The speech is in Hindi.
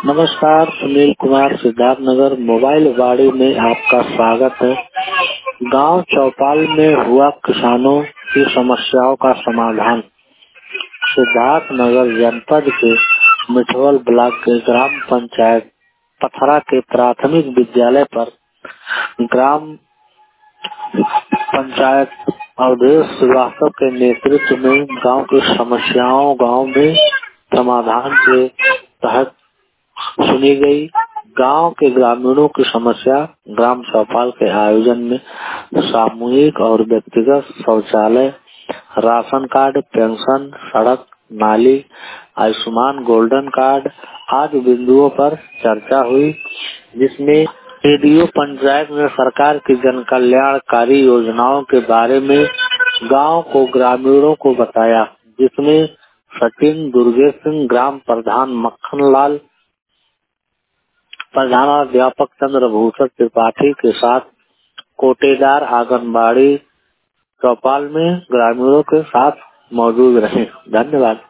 नमस्कार, सुनील कुमार, सिद्धार्थ नगर मोबाइल वाड़ी में आपका स्वागत है। गांव चौपाल में हुआ किसानों की समस्याओं का समाधान। सिद्धार्थ नगर जनपद के मिठवल ब्लॉक के ग्राम पंचायत पथरा के प्राथमिक विद्यालय पर ग्राम पंचायत अवधेश श्रीवास्तव के नेतृत्व में गांव की समस्याओं गांव में समाधान के तहत सुनी गई। गांव के ग्रामीणों की समस्या ग्राम चौपाल के आयोजन में सामूहिक और व्यक्तिगत शौचालय, राशन कार्ड, पेंशन, सड़क, नाली, आयुष्मान गोल्डन कार्ड आदि बिंदुओं पर चर्चा हुई, जिसमें रेडियो पंचायत में सरकार की जन कल्याणकारी योजनाओं के बारे में गांव को ग्रामीणों को बताया, जिसमें सचिन दुर्गेश सिंह, ग्राम प्रधान मक्खन लाल, प्रधानाध्यापक चंद्रभूषण त्रिपाठी के साथ कोटेदार आंगनबाड़ी चौपाल में ग्रामीणों के साथ मौजूद रहे। धन्यवाद।